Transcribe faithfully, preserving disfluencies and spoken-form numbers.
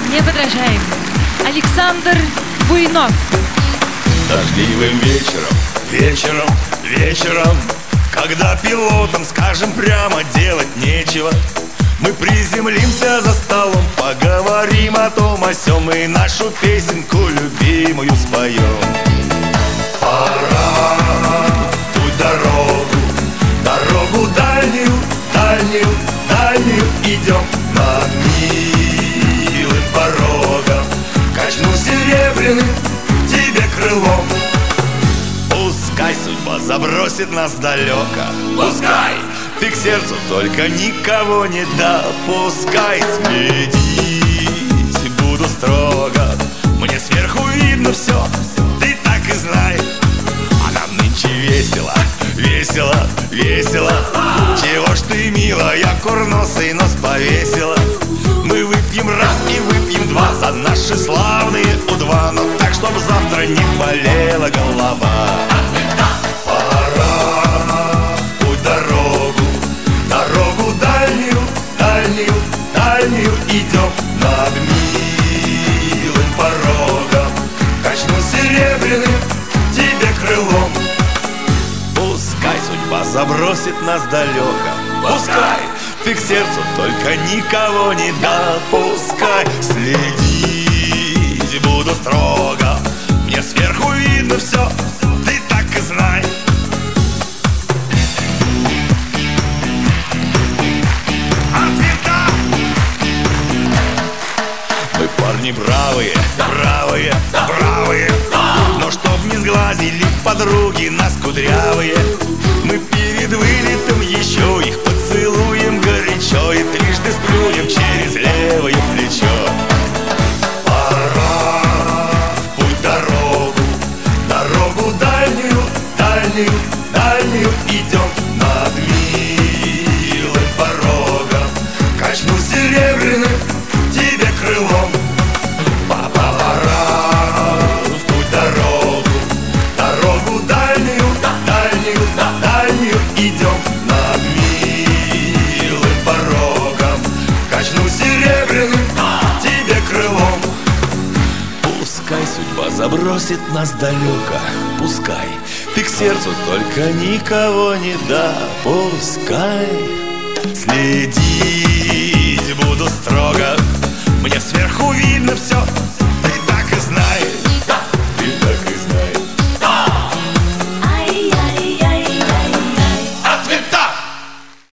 неподражаемый Александр Буйнов. Дождливым вечером, вечером, вечером, когда пилотам, скажем прямо, делать нечего, мы приземлимся за столом, поговорим о том, о сём и нашу песенку любимую споем. Пора в путь дорогу, дорогу дальнюю, дальнюю, дальнюю идем. Над милым порогом качну серебряным тебе крылом. Пускай судьба забросит нас далеко, пускай ты к сердцу только никого не допускай. Следить буду строго, мне сверху видно все, ты так и знай. А нам нынче весело, весело, весело. Чего ж ты, милая, курносый нос повесила? Мы выпьем раз и выпьем два за наши славные У-два, но так, чтоб завтра не болела голова. Пора в путь дорогу, дорогу дальнюю, дальнюю, дальнюю идем. Над милым порогом качну серебряным тебе крылом. Пускай судьба забросит нас далеко, пускай ты к сердцу только никого не допускай. Следить буду строго, мне сверху видно все, ты так и знай. Мы парни бравые, бравые, бравые, но чтоб не сглазили подруги нас кудрявые, мы перед вылетом еще их поцелуем горячо и трижды сплюнем через левое плечо. Пора в путь дорогу, дорогу дальнюю, дальнюю, дальнюю идем. Над милым порогом качну серебряным тебе крылом. Папа, пора в путь дорогу, дорогу дальнюю, дальнюю, дальнюю идем. Над милым порогом качну серебряным тебе крылом. Пускай судьба забросит нас далеко, пускай ты к сердцу только никого не допускай. Следить буду строго, мне сверху видно все,